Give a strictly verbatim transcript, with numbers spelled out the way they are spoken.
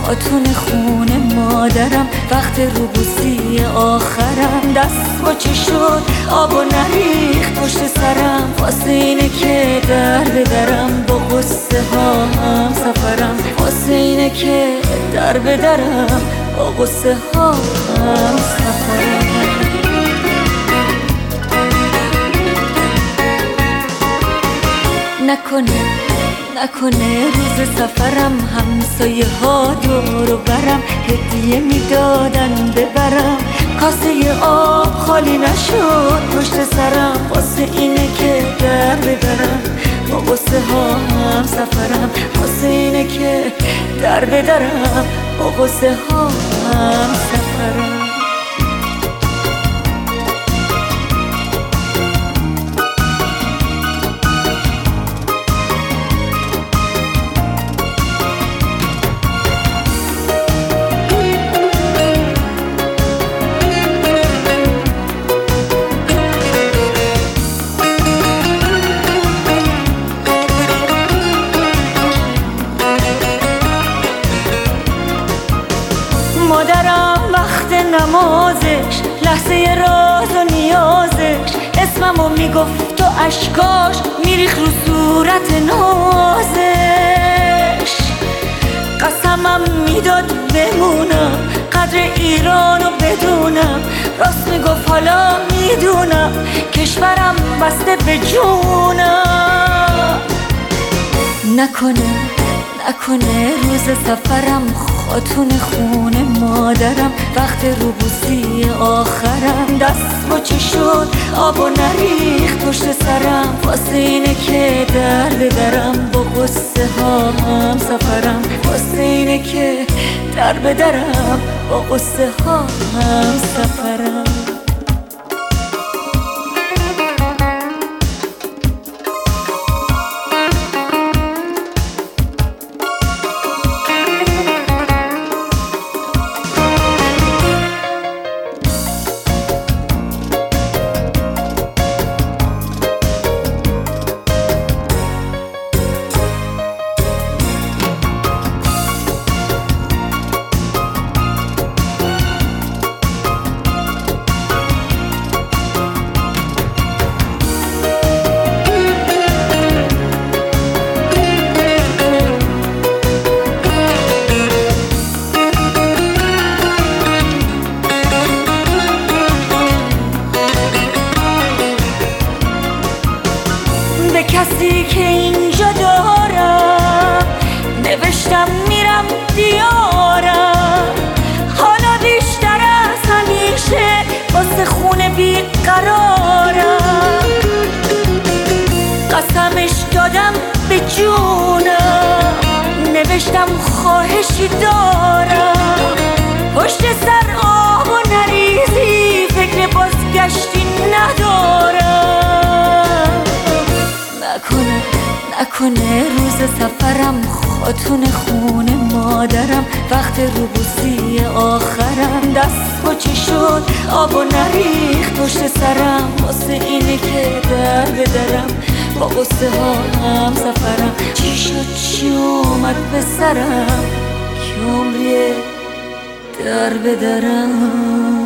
خاتون خونه مادرم، وقت روبوسی آخرم، دست با چه شد آب و نریخت پشت سرم، واسه اینه که در بدرم با قصه ها هم سفرم، واسه اینه که در بدرم با قصه ها هم سفرم. نکنه نکنه روز سفرم همسایه ها دور و برم هدیه میدادن ببرم، کاسه آب خالی نشد پشت سرم، واسه اینه که در بدرم با قصه ها هم سفرم، واسه اینه که در بدرم با قصه ها هم سفرم. مادرم وقت نمازش، لحظه راز و نیازش، اسممو میگفت و اشکاش میریخ رو صورت نازش، قسمم میداد بمونم قدر ایرانو بدونم، راست میگفت حالا میدونم کشورم بسته به جونم. نکنه نکنه روز سفرم خاتون خونه مادرم، وقت روبوسی آخرم، دست با چه شد آب و نریخت پشت سرم، واسه اینه که در بدرم با قصه ها هم سفرم، واسه اینه که در بدرم با قصه ها هم سفرم. به کسی که اینجا دارم نوشتم میرم دیارم، حالا بیشتر از همیشه واسه خونه بیقرارم، قسمش دادم به جونم، نوشتم خواهشی دارم، پشت سر آب و نریزی فکر بازگشتی ندارم. نکنه نکنه روز سفرم خاتون خونه مادرم، وقت روبوسی آخرم، دست با چه شد آب و نریخت پشت سرم، واسه اینه که در بدرم با قصه ها هم سفرم، چی شد چی اومد به سرم که عمریه در بدرم.